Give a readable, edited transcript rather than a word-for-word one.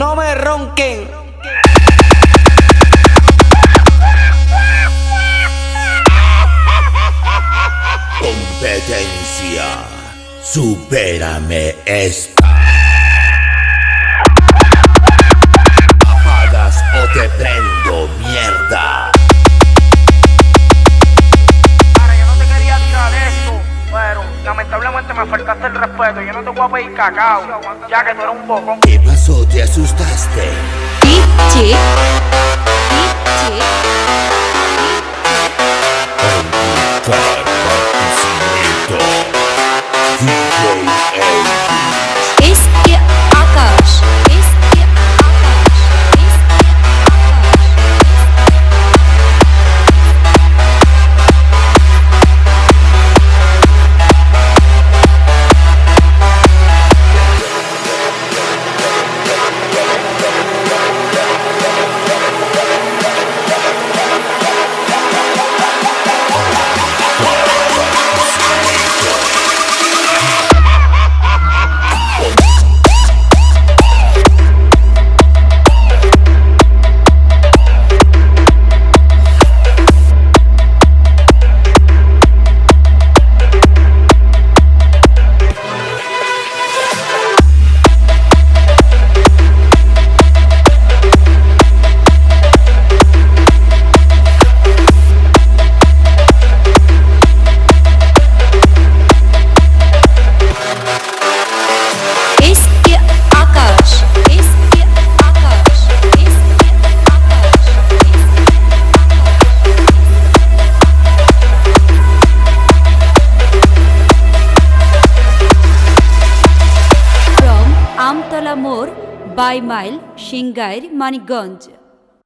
no me ronquen. Competencia, supérame esta. Apagas o te prendo, mierda. Ahora, yo no te quería tirar esto, pero lamentablemente me faltaste el respeto. Yo no te voy a pedir cacao, ya que tú eres un bocón. ¿Qué pasó? ¿Te asustaste? DJ Eski Akash. Amtala More by Mile, Shingair, Manikganj.